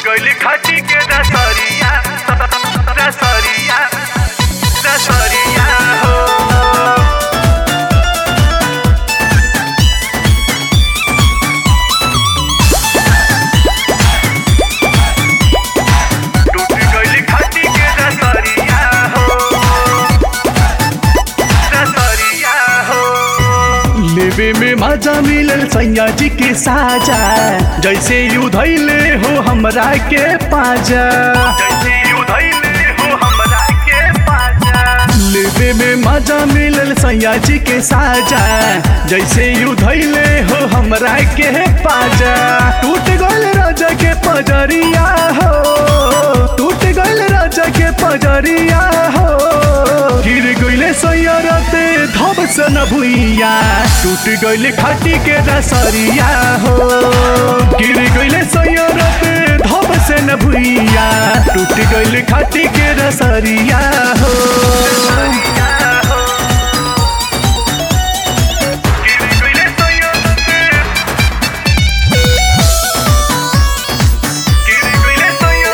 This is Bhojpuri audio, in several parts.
गइली खाटी के रसरिया रसरिया रसरिया हो टूट गइली खाटी के रसरिया हो रसरिया हो लेवे में मजा मिलल सैया जी के साजा जैसे यू धैले हो हमरा के पाजा। जैसे यू धइले हो हमरा के पाजा लेवे में मजा मिलल सैया जी के साजा जैसे यू धैले हो हमरा के पाजा। टूट गइल राजा के पजरिया हो टूट गइल राजा के पजरिया हो गिर गइले सैया राते धब से न भुइया टूट गइले खाटी के रसरिया हो गिर गइले सैया राते धब से न भुइया टूट गइले खाटी के रसरिया हो। गिर गइले सैया गिर गइले सैया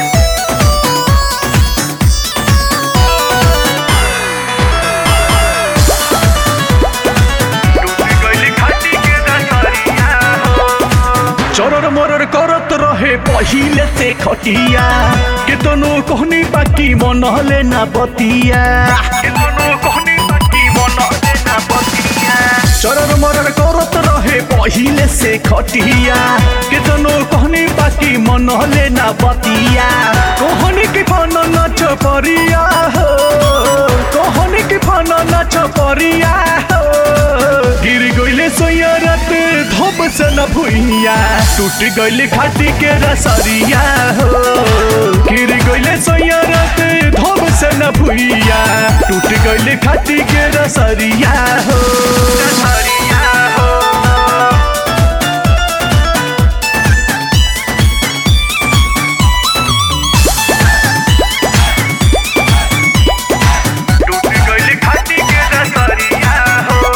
टूट गइली खाटी के रसरिया हो चरर मरर करत रहे पहिले से खटिया केतनो कहनी बाकी मनहले ना बतिया। केतनो कहनी बाकी मन देना बतिया चरर मरर करत रहे पहिले से खटिया केतनो कहनी बाकी मनहले ना बतिया। कहनी की फन नाच परिया हो कहनी की फन नाच परिया हो गिर गइले सोया राते धब से न भुइया टूट गइले खाटी के रसरिया हो गिर गइले सोया राते धब से न भुइया टूट गइले खाटी के रसरिया हो। रसरिया हो टूट गइली खाटी के रसरिया हो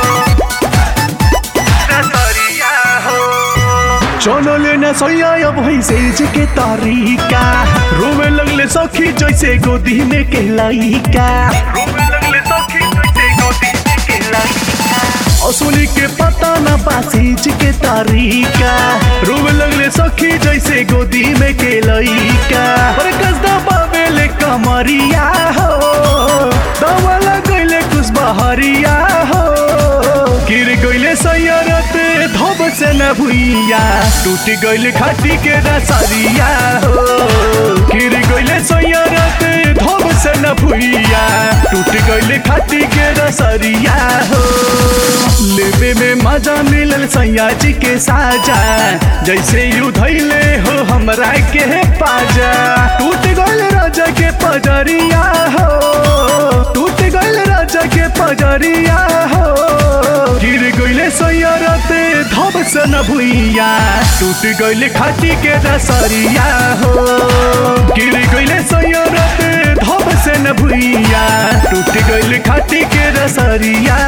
रसरिया हो चलले न सैया भैंसे के तरीका रोवे लगले सखी जैसे गोदी में के लइका। रोवे लगले सखी जैसे गोदी में के लइका असुली के पता न बासीज के तरीका रोवे लगले सखी जैसे गोदी में के लइका। पर कसदा बाबेले कमरिया हो दवा लगैले कुछ बहरिया हो गिर गइले सैया राते धब से न भुइया टूट गइले खाटी के रसरिया हो गिर गइले सैया राते धब से न भुइया टूट गइले खाटी के रसरिया हो। लेवे में मजा मिलल सैया जी के साजा जैसे यू धैले हो हमरा के पाजा। टूट गइल राजा के पजरिया हो टूट गइल राजा के पजरिया हो गिर गइले सैया राते धब से न भुइया टूट गइले खाटी के रसरिया हो गिर गइले सैया राते धब से न भुइया टूट गइले खाटी के रसरिया